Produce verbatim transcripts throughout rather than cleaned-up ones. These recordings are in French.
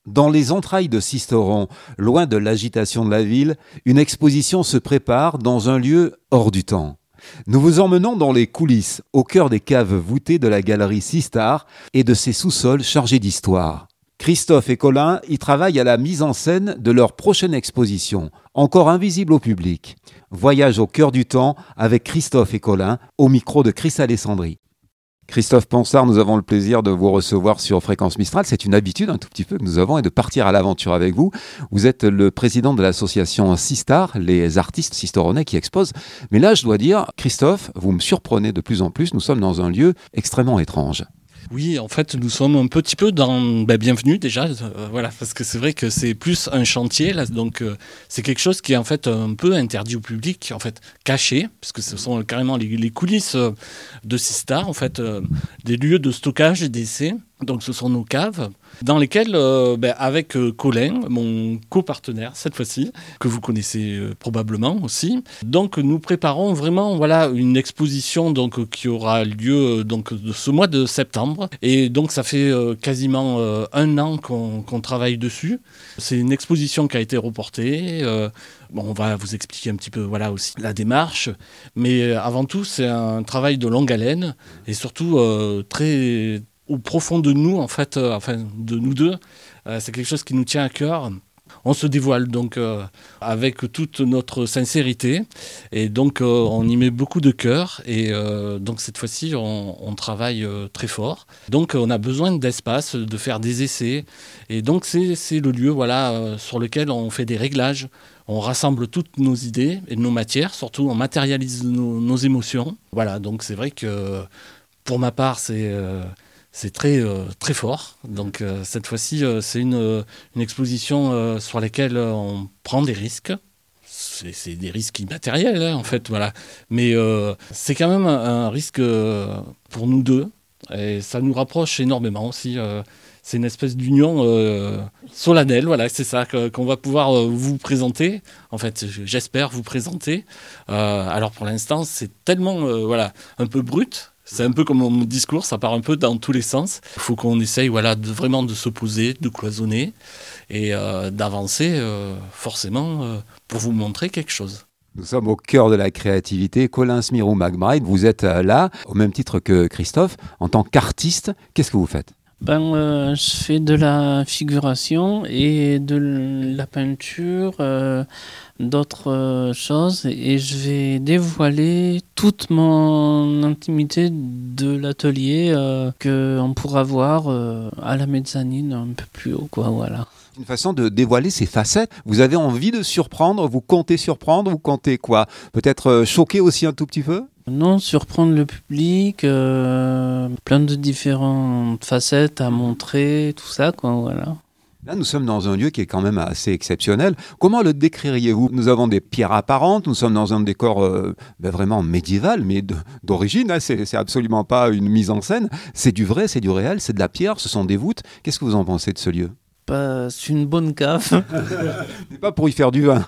Dans les entrailles de Sisteron, loin de l'agitation de la ville, une exposition se prépare dans un lieu hors du temps. Nous vous emmenons dans les coulisses, au cœur des caves voûtées de la galerie Sistar et de ses sous-sols chargés d'histoire. Christophe et Colin y travaillent à la mise en scène de leur prochaine exposition, encore invisible au public. Voyage au cœur du temps avec Christophe et Colin, au micro de Chris Alessandri. Christophe Ponsard, nous avons le plaisir de vous recevoir sur Fréquence Mistral. C'est une habitude un tout petit peu que nous avons et de partir à l'aventure avec vous. Vous êtes le président de l'association Sistar, les artistes sisteronais qui exposent. Mais là, je dois dire, Christophe, vous me surprenez de plus en plus. Nous sommes dans un lieu extrêmement étrange. Oui, en fait, nous sommes un petit peu dans... Ben, bienvenue déjà, euh, voilà, parce que c'est vrai que c'est plus un chantier, là, donc euh, c'est quelque chose qui est en fait un peu interdit au public, en fait, caché, parce que ce sont carrément les, les coulisses de Sistar, en fait, euh, des lieux de stockage et d'essai. Donc ce sont nos caves dans lesquelles, euh, ben, avec euh, Colin, mon copartenaire cette fois-ci, que vous connaissez euh, probablement aussi, donc nous préparons vraiment voilà, une exposition donc, qui aura lieu donc, de ce mois de septembre. Et donc ça fait euh, quasiment euh, un an qu'on, qu'on travaille dessus. C'est une exposition qui a été reportée. Euh, Bon, on va vous expliquer un petit peu voilà, aussi la démarche, mais avant tout, c'est un travail de longue haleine et surtout euh, très au profond de nous, en fait, euh, enfin de nous deux, euh, c'est quelque chose qui nous tient à cœur. On se dévoile donc euh, avec toute notre sincérité et donc euh, on y met beaucoup de cœur et euh, donc cette fois-ci on, on travaille euh, très fort. Donc on a besoin d'espace, de faire des essais et donc c'est, c'est le lieu voilà, euh, sur lequel on fait des réglages. On rassemble toutes nos idées et nos matières, surtout on matérialise nos, nos émotions. Voilà, donc c'est vrai que pour ma part c'est... Euh, C'est très, euh, très fort. Donc euh, cette fois-ci, euh, c'est une, euh, une exposition euh, sur laquelle euh, on prend des risques. C'est, c'est des risques immatériels, hein, en fait. Voilà. Mais euh, c'est quand même un, un risque euh, pour nous deux. Et ça nous rapproche énormément aussi. Euh, c'est une espèce d'union euh, solennelle. Voilà, c'est ça que, qu'on va pouvoir euh, vous présenter. En fait, j'espère vous présenter. Euh, alors pour l'instant, c'est tellement euh, voilà, un peu brut. C'est un peu comme mon discours, ça part un peu dans tous les sens. Il faut qu'on essaye voilà, de, vraiment de se poser, de cloisonner et euh, d'avancer euh, forcément euh, pour vous montrer quelque chose. Nous sommes au cœur de la créativité. Colin Smirou-McBride, vous êtes là, au même titre que Christophe, en tant qu'artiste. Qu'est-ce que vous faites ? Ben, euh, je fais de la figuration et de la peinture, euh, d'autres euh, choses, et je vais dévoiler toute mon intimité de l'atelier euh, qu'on pourra voir euh, à la mezzanine un peu plus haut, quoi, voilà. Une façon de dévoiler ses facettes. Vous avez envie de surprendre, vous comptez surprendre, vous comptez quoi ? Peut-être euh, choquer aussi un tout petit peu ? Non, surprendre le public, euh, plein de différentes facettes à montrer, tout ça, quoi, voilà. Là, nous sommes dans un lieu qui est quand même assez exceptionnel. Comment le décririez-vous ? Nous avons des pierres apparentes, nous sommes dans un décor euh, ben vraiment médiéval, mais de, d'origine, hein, c'est, c'est absolument pas une mise en scène. C'est du vrai, c'est du réel, c'est de la pierre, ce sont des voûtes. Qu'est-ce que vous en pensez de ce lieu ? Bah, c'est une bonne cave. C'est pas pour y faire du vin.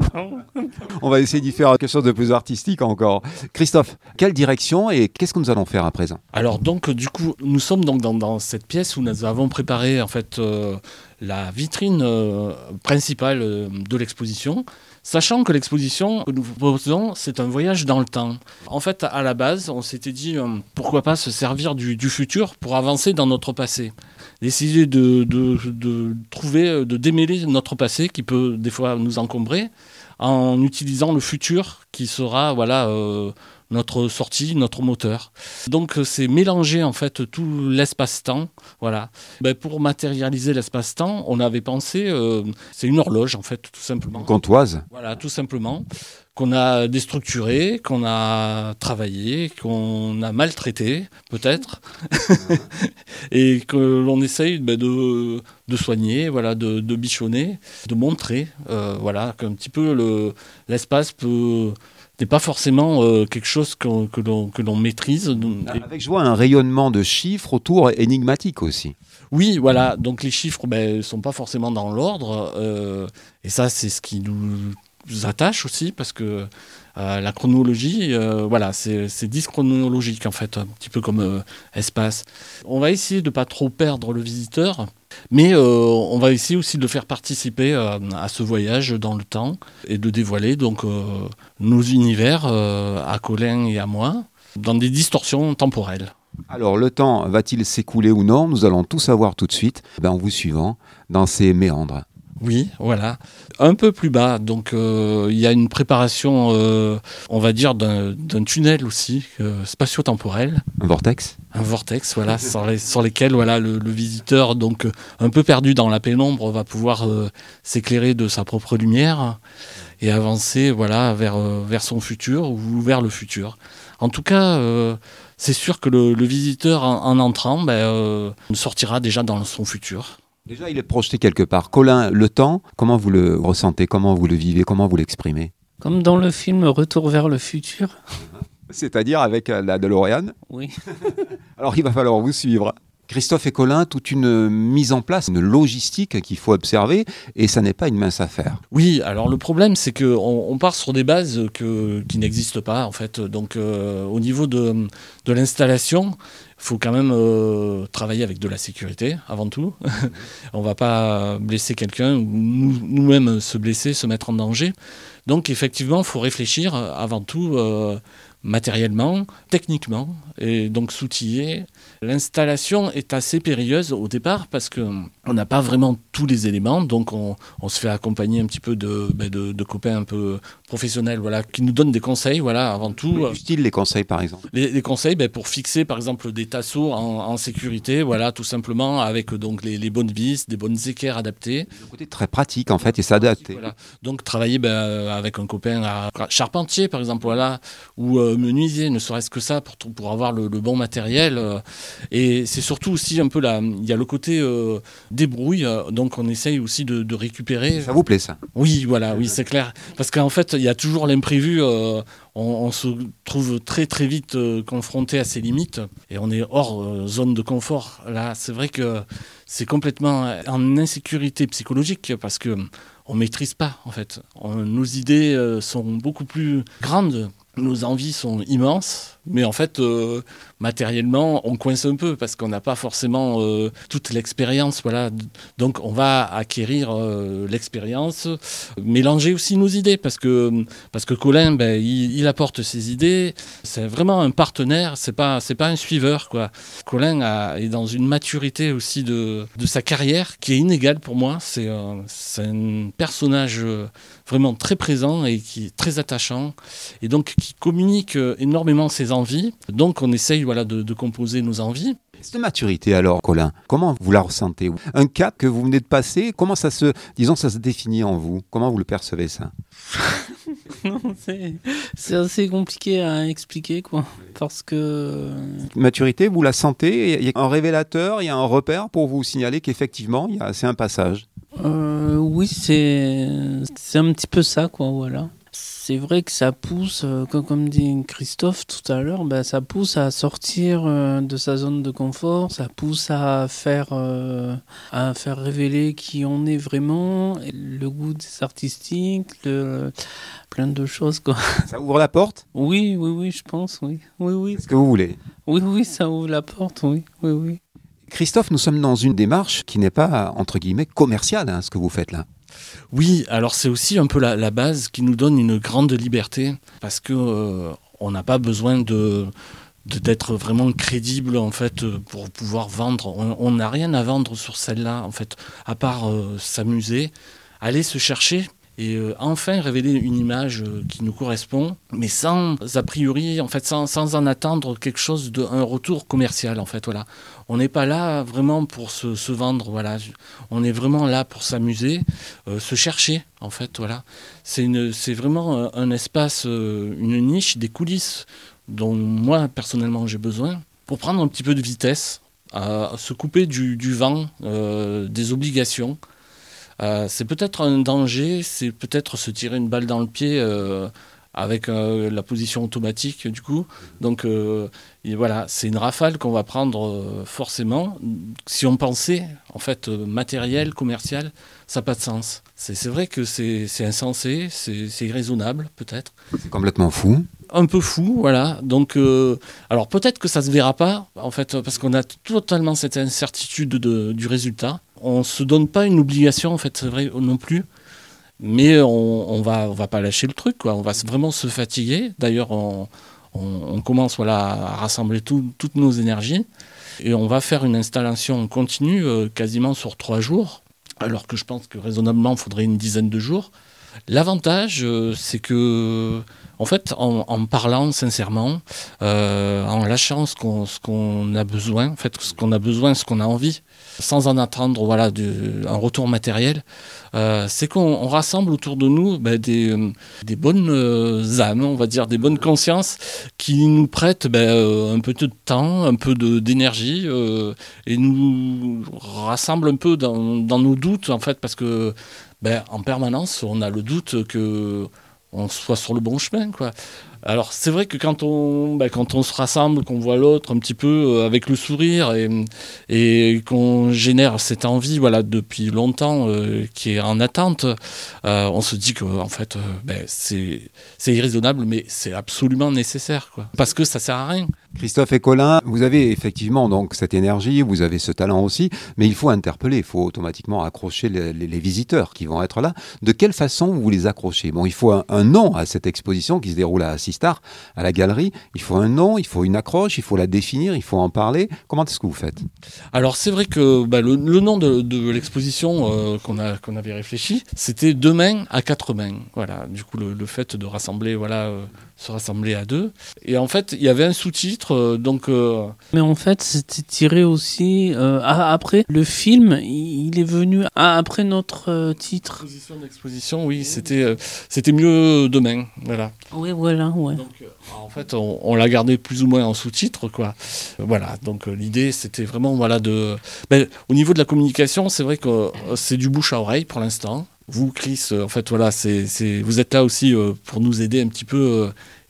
On va essayer d'y faire quelque chose de plus artistique encore. Christophe, quelle direction et qu'est-ce que nous allons faire à présent ? Alors donc du coup, nous sommes donc dans, dans cette pièce où nous avons préparé en fait euh, la vitrine euh, principale euh, de l'exposition. Sachant que l'exposition que nous proposons, c'est un voyage dans le temps. En fait, à la base, on s'était dit euh, pourquoi pas se servir du, du futur pour avancer dans notre passé. D'essayer de, de, de trouver, de démêler notre passé qui peut des fois nous encombrer en utilisant le futur qui sera voilà, euh, notre sortie, notre moteur. Donc c'est mélanger en fait tout l'espace-temps. Voilà. Ben, pour matérialiser l'espace-temps, on avait pensé, euh, c'est une horloge en fait, tout simplement. Comptoise. Voilà, tout simplement. Qu'on a déstructuré, qu'on a travaillé, qu'on a maltraité, peut-être, et que l'on essaye ben, de, de soigner, voilà, de, de bichonner, de montrer, euh, voilà, qu'un petit peu le, l'espace peut, n'est pas forcément euh, quelque chose que, que, l'on, que l'on maîtrise. Avec, je vois, un rayonnement de chiffres autour énigmatique aussi. Oui, voilà, donc les chiffres ne ben, sont pas forcément dans l'ordre, euh, et ça, c'est ce qui nous attache aussi, parce que euh, la chronologie, euh, voilà, c'est, c'est dyschronologique en fait, un petit peu comme euh, espace. On va essayer de pas trop perdre le visiteur, mais euh, on va essayer aussi de le faire participer euh, à ce voyage dans le temps et de dévoiler donc euh, nos univers euh, à Colin et à moi dans des distorsions temporelles. Alors, le temps va-t-il s'écouler ou non? Nous allons tout savoir tout de suite, ben, en vous suivant dans ces méandres. Oui, voilà. Un peu plus bas, donc euh, il y a une préparation, euh, on va dire, d'un, d'un tunnel aussi, euh, spatio-temporel. Un vortex? Un vortex, voilà, sur, les, sur lesquels voilà, le, le visiteur, donc euh, un peu perdu dans la pénombre, va pouvoir euh, s'éclairer de sa propre lumière et avancer voilà, vers, euh, vers son futur ou vers le futur. En tout cas, euh, c'est sûr que le, le visiteur, en, en entrant, ben, euh, sortira déjà dans son futur. Déjà, il est projeté quelque part. Colin, le temps, comment vous le ressentez? Comment vous le vivez? Comment vous l'exprimez? Comme dans le film Retour vers le futur. C'est-à-dire avec la DeLorean? Oui. Alors, il va falloir vous suivre. Christophe et Colin, toute une mise en place, une logistique qu'il faut observer, et ça n'est pas une mince affaire. Oui, alors le problème, c'est qu'on on part sur des bases que, qui n'existent pas, en fait. Donc, euh, au niveau de, de l'installation, il faut quand même euh, travailler avec de la sécurité, avant tout. On ne va pas blesser quelqu'un, ou nous, nous-mêmes se blesser, se mettre en danger. Donc, effectivement, il faut réfléchir avant tout euh, matériellement, techniquement, et donc s'outiller. L'installation est assez périlleuse au départ parce qu'on n'a pas vraiment tous les éléments, donc on, on se fait accompagner un petit peu de, ben de, de copains un peu professionnels voilà, qui nous donnent des conseils voilà, avant tout. Mais du style les conseils par exemple? Les, les conseils ben, pour fixer par exemple des tasseaux en, en sécurité, voilà, tout simplement avec donc, les, les bonnes vis, des bonnes équerres adaptées. Le côté très pratique en fait et s'adapter. Voilà. Donc travailler ben, avec un copain à charpentier par exemple, voilà, ou euh, menuisier, ne serait-ce que ça pour, pour avoir le, le bon matériel. Euh, et c'est surtout aussi un peu là, il y a le côté euh, débrouille, euh, donc on essaye aussi de, de récupérer. Ça vous plaît ça? Oui, voilà, oui, c'est clair. Parce qu'en fait, il y a toujours l'imprévu. Euh, on, on se trouve très très vite euh, confronté à ses limites et on est hors euh, zone de confort. Là, c'est vrai que c'est complètement en insécurité psychologique parce que on maîtrise pas en fait. On, nos idées euh, sont beaucoup plus grandes. Nos envies sont immenses, mais en fait, euh, matériellement, on coince un peu parce qu'on n'a pas forcément euh, toute l'expérience. Voilà. Donc, on va acquérir euh, l'expérience, mélanger aussi nos idées parce que, parce que Colin, ben, il, il apporte ses idées. C'est vraiment un partenaire, c'est pas, c'est pas un suiveur, quoi. Colin a, est dans une maturité aussi de, de sa carrière qui est inégale pour moi. C'est, euh, c'est un personnage vraiment très présent et qui est très attachant. Et donc, qui communique énormément ses envies. Donc on essaye voilà, de, de composer nos envies. Cette maturité alors, Colin, comment vous la ressentez? Un cap que vous venez de passer, comment ça se, disons, ça se définit en vous? Comment vous le percevez ça? Non, c'est, c'est assez compliqué à expliquer, quoi. Parce que... Maturité, vous la sentez? Il y a un révélateur, il y a un repère pour vous signaler qu'effectivement, il y a, c'est un passage. Euh, oui, c'est, c'est un petit peu ça, quoi, voilà. C'est vrai que ça pousse, euh, comme, comme dit Christophe tout à l'heure, bah, ça pousse à sortir euh, de sa zone de confort, ça pousse à faire, euh, à faire révéler qui on est vraiment, le goût des artistiques, le, plein de choses, quoi. Ça ouvre la porte? Oui, oui, oui, je pense, oui. Oui, oui. C'est ce que vous voulez? Oui, oui, ça ouvre la porte, oui, oui, oui. Christophe, nous sommes dans une démarche qui n'est pas, entre guillemets, commerciale, hein, ce que vous faites là. Oui, alors c'est aussi un peu la, la base qui nous donne une grande liberté parce que euh, on n'a pas besoin de, de d'être vraiment crédible en fait pour pouvoir vendre. On n'a rien à vendre sur celle-là en fait, à part euh, s'amuser, aller se chercher. Et euh, enfin révéler une image euh, qui nous correspond, mais sans a priori, en fait, sans, sans en attendre quelque chose de un retour commercial, en fait, voilà. On n'est pas là vraiment pour se, se vendre, voilà. On est vraiment là pour s'amuser, euh, se chercher, en fait, voilà. C'est une, c'est vraiment un espace, euh, une niche, des coulisses dont moi personnellement j'ai besoin pour prendre un petit peu de vitesse, à se couper du, du vent, euh, des obligations. Euh, c'est peut-être un danger, c'est peut-être se tirer une balle dans le pied euh, avec euh, la position automatique du coup. Donc euh, et voilà, c'est une rafale qu'on va prendre euh, forcément. Si on pensait en fait euh, matériel, commercial, ça n'a pas de sens. C'est, c'est vrai que c'est, c'est insensé, c'est, c'est irraisonnable peut-être. C'est complètement fou. Un peu fou, voilà. Donc, euh, alors peut-être que ça se verra pas, en fait, parce qu'on a totalement cette incertitude de, du résultat. On se donne pas une obligation, en fait, c'est vrai non plus. Mais on, on va, on va pas lâcher le truc, quoi. On va vraiment se fatiguer. D'ailleurs, on, on, on commence, voilà, à rassembler tout, toutes nos énergies et on va faire une installation continue, euh, quasiment sur trois jours. Alors que je pense que raisonnablement, il faudrait une dizaine de jours. L'avantage, euh, c'est que, en fait, en, en parlant sincèrement, euh, en lâchant ce qu'on, ce qu'on a besoin, en fait, ce qu'on a besoin, ce qu'on a envie, sans en attendre, voilà, du, un retour matériel, euh, c'est qu'on on rassemble autour de nous ben, des, euh, des bonnes euh, âmes, on va dire, des bonnes consciences qui nous prêtent ben, euh, un peu de temps, un peu de, d'énergie euh, et nous rassemblent un peu dans, dans nos doutes, en fait, parce que ben, en permanence, on a le doute que on soit sur le bon chemin, quoi. Alors c'est vrai que quand on, ben, quand on se rassemble, qu'on voit l'autre un petit peu euh, avec le sourire et, et qu'on génère cette envie, voilà, depuis longtemps, euh, qui est en attente, euh, on se dit que en fait, euh, ben, c'est, c'est irraisonnable, mais c'est absolument nécessaire, quoi. Parce que ça sert à rien. Christophe et Colin, vous avez effectivement donc cette énergie, vous avez ce talent aussi, mais il faut interpeller, il faut automatiquement accrocher les, les, les visiteurs qui vont être là. De quelle façon vous les accrochez ? Bon, il faut un, un nom à cette exposition qui se déroule à Sistar, à la galerie. Il faut un nom, il faut une accroche, il faut la définir, il faut en parler. Comment est-ce que vous faites ? Alors c'est vrai que bah, le, le nom de, de l'exposition euh, qu'on, a, qu'on avait réfléchi, c'était deux mains à quatre mains. Voilà, du coup le, le fait de rassembler, voilà, euh, se rassembler à deux. Et en fait, il y avait un sous-titre, euh, donc. Euh... Mais en fait, c'était tiré aussi euh, après le film. Il est venu après notre euh, titre. Exposition d'exposition, oui, c'était euh, c'était mieux demain, voilà. Oui, voilà, ouais. Donc, euh, en fait, on, on l'a gardé plus ou moins en sous-titre, quoi. Euh, voilà. Donc euh, l'idée, c'était vraiment, voilà, de. Ben, au niveau de la communication, c'est vrai que euh, c'est du bouche à oreille pour l'instant. Vous, Chris, euh, en fait, voilà, c'est, c'est, vous êtes là aussi euh, pour nous aider un petit peu euh,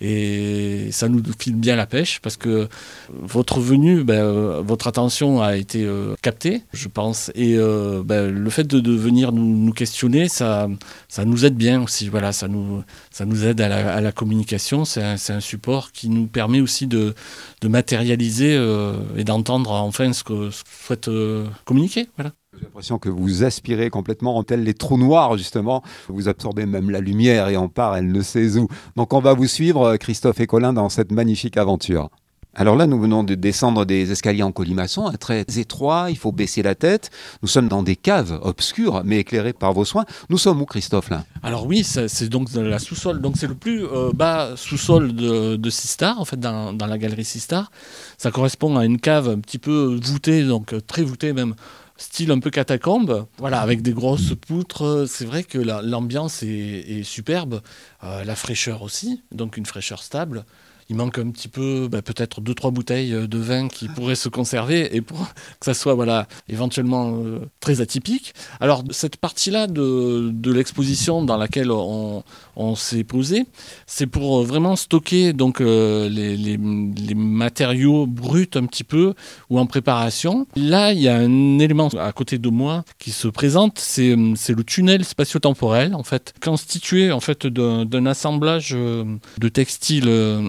et ça nous file bien la pêche parce que votre venue, ben, euh, votre attention a été euh, captée, je pense, et euh, ben, le fait de, de venir nous, nous questionner, ça, ça nous aide bien aussi. Voilà, ça nous, ça nous aide à la, à la communication. C'est un, c'est un support qui nous permet aussi de, de matérialiser euh, et d'entendre enfin ce que, ce que souhaite euh, communiquer. Voilà. J'ai l'impression que vous aspirez complètement en tel les trous noirs, justement. Vous absorbez même la lumière et on part, elle ne sait où. Donc on va vous suivre, Christophe et Colin, dans cette magnifique aventure. Alors là, nous venons de descendre des escaliers en colimaçon, très étroits, il faut baisser la tête. Nous sommes dans des caves obscures, mais éclairées par vos soins. Nous sommes où, Christophe, là ? Alors oui, ça, c'est donc la sous-sol. Donc c'est le plus euh, bas sous-sol de, de Sistar, en fait, dans, dans la galerie Sistar. Ça correspond à une cave un petit peu voûtée, donc très voûtée même, style un peu catacombe, voilà, avec des grosses poutres. C'est vrai que la, l'ambiance est, est superbe, euh, la fraîcheur aussi, donc une fraîcheur stable. Il manque un petit peu, bah, peut-être deux trois bouteilles de vin qui pourraient se conserver et pour que ça soit, voilà, éventuellement euh, très atypique. Alors cette partie-là de, de l'exposition dans laquelle on, on s'est posé, c'est pour vraiment stocker donc euh, les, les, les matériaux bruts un petit peu ou en préparation. Là, il y a un élément à côté de moi qui se présente, c'est, c'est le tunnel spatio-temporel, en fait, constitué en fait d'un, d'un assemblage de textiles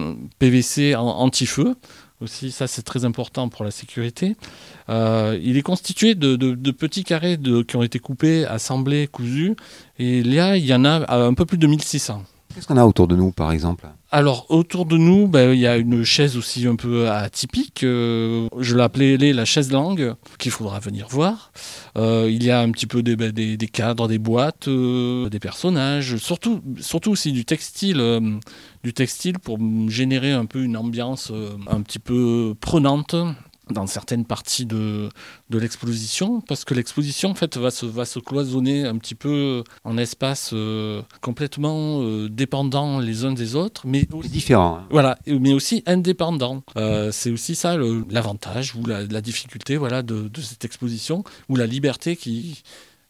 P V C anti-feu. Aussi, ça c'est très important pour la sécurité. Euh, il est constitué de, de, de petits carrés de, qui ont été coupés, assemblés, cousus. Et là, il y en a un peu plus de mille six cents. Qu'est-ce qu'on a autour de nous, par exemple ? Alors, autour de nous, ben, il y a une chaise aussi un peu atypique. Euh, je l'appelais la chaise langue, qu'il faudra venir voir. Euh, il y a un petit peu des, des, des cadres, des boîtes, euh, des personnages, surtout, surtout aussi du textile, euh, du textile pour générer un peu une ambiance euh, un petit peu prenante dans certaines parties de, de l'exposition, parce que l'exposition en fait va se, va se cloisonner un petit peu en espaces euh, complètement euh, dépendants les uns des autres, mais aussi, différent. Hein. Voilà, mais aussi indépendants. Euh, c'est aussi ça le, l'avantage ou la, la difficulté, voilà, de, de cette exposition, ou la liberté qui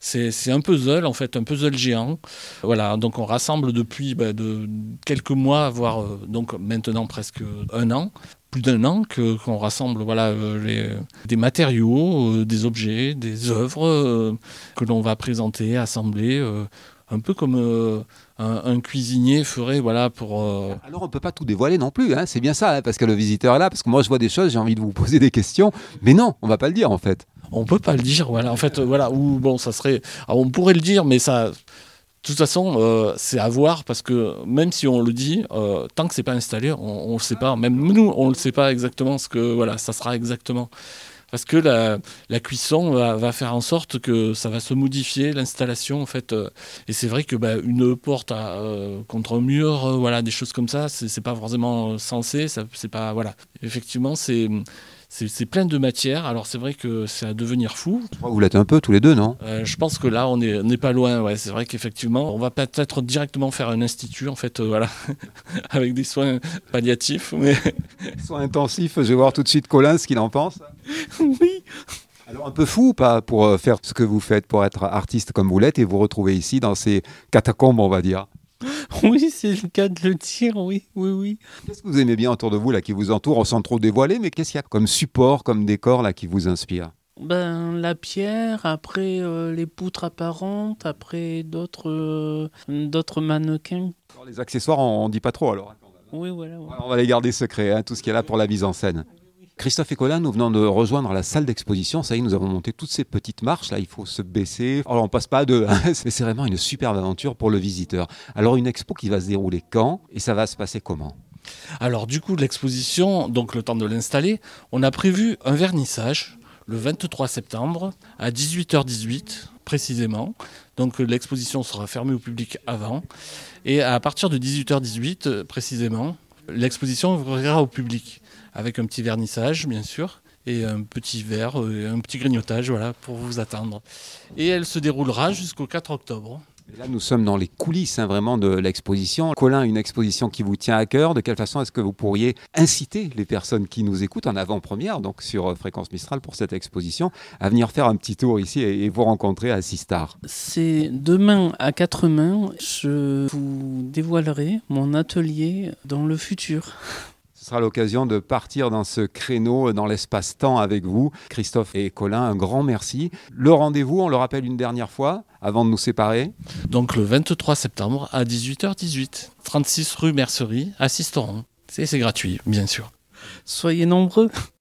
C'est, c'est un puzzle, en fait, un puzzle géant. Voilà, donc on rassemble depuis bah, de, quelques mois, voire euh, donc maintenant presque un an, plus d'un an, que, qu'on rassemble voilà, euh, les, des matériaux, euh, des objets, des œuvres euh, que l'on va présenter, assembler, euh, un peu comme euh, un, un cuisinier ferait voilà, pour... Euh... Alors on ne peut pas tout dévoiler non plus, hein, c'est bien ça, hein, parce que le visiteur est là, parce que moi je vois des choses, j'ai envie de vous poser des questions, mais non, on ne va pas le dire en fait. On peut pas le dire, voilà. En fait, voilà. Ou bon, ça serait. Alors, on pourrait le dire, mais ça. De toute façon, euh, c'est à voir parce que même si on le dit, euh, tant que c'est pas installé, on, on le sait pas. Même nous, on le sait pas exactement ce que voilà, ça sera exactement. Parce que la, la cuisson va, va faire en sorte que ça va se modifier, l'installation en fait. Euh, et c'est vrai que bah, une porte à, euh, contre un mur, euh, voilà, des choses comme ça, c'est, c'est pas forcément censé. Ça, c'est pas voilà. Effectivement, c'est. C'est, c'est plein de matière, alors c'est vrai que c'est à devenir fou. Vous l'êtes un peu tous les deux, non ? euh, Je pense que là, on n'est on est pas loin. Ouais. C'est vrai qu'effectivement, on va peut-être directement faire un institut, en fait, euh, voilà, avec des soins palliatifs. Mais... Soins intensifs, je vais voir tout de suite Colin ce qu'il en pense. Oui. Alors un peu fou ou pas pour faire ce que vous faites, pour être artiste comme vous l'êtes et vous retrouver ici dans ces catacombes, on va dire. Oui, c'est le cas de le dire, oui, oui, oui. Qu'est-ce que vous aimez bien autour de vous, là, qui vous entoure, sans trop dévoiler, mais qu'est-ce qu'il y a comme support, comme décor, là, qui vous inspire ? Ben, la pierre, après euh, les poutres apparentes, après d'autres, euh, d'autres mannequins. Alors, les accessoires, on ne dit pas trop, alors. Oui, voilà. Ouais. On va les garder secrets, hein, tout ce qu'il y a là pour la mise en scène. Christophe et Colin, nous venons de rejoindre la salle d'exposition. Ça y est, nous avons monté toutes ces petites marches. Là, il faut se baisser. Alors, on passe pas à deux, hein. Mais c'est vraiment une superbe aventure pour le visiteur. Alors, une expo qui va se dérouler quand et ça va se passer comment ? Alors, du coup, l'exposition, donc le temps de l'installer, on a prévu un vernissage le vingt-trois septembre à dix-huit heures dix-huit précisément. Donc, l'exposition sera fermée au public avant. Et à partir de dix-huit heures dix-huit précisément, l'exposition ouvrira au public. Avec un petit vernissage, bien sûr, et un petit verre, et un petit grignotage, voilà, pour vous attendre. Et elle se déroulera jusqu'au quatre octobre. Et là, nous sommes dans les coulisses, hein, vraiment, de l'exposition. Colin, une exposition qui vous tient à cœur. De quelle façon est-ce que vous pourriez inciter les personnes qui nous écoutent en avant-première, donc sur Fréquence Mistral pour cette exposition, à venir faire un petit tour ici et, et vous rencontrer à Sistar ? C'est demain à quatre mains, je vous dévoilerai mon atelier dans le futur. Ce sera l'occasion de partir dans ce créneau, dans l'espace-temps avec vous. Christophe et Colin, un grand merci. Le rendez-vous, on le rappelle une dernière fois, avant de nous séparer. Donc le vingt-trois septembre à dix-huit heures dix-huit, trente-six rue Mercerie à Sisteron. C'est, c'est gratuit, bien sûr. Soyez nombreux.